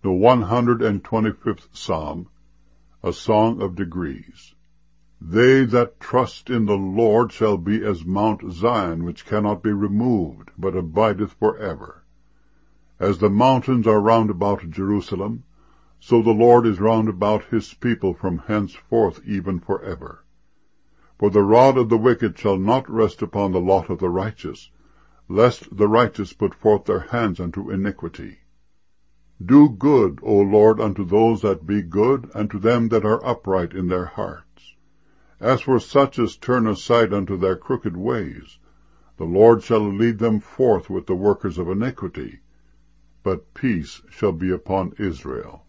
The 125th Psalm, a song of degrees. They that trust in the Lord shall be as Mount Zion, which cannot be removed, but abideth for ever. As the mountains are round about Jerusalem, so the Lord is round about his people from henceforth even for ever. For the rod of the wicked shall not rest upon the lot of the righteous, lest the righteous put forth their hands unto iniquity. Do good, O Lord, unto those that be good, and to them that are upright in their hearts. As for such as turn aside unto their crooked ways, the Lord shall lead them forth with the workers of iniquity, but peace shall be upon Israel.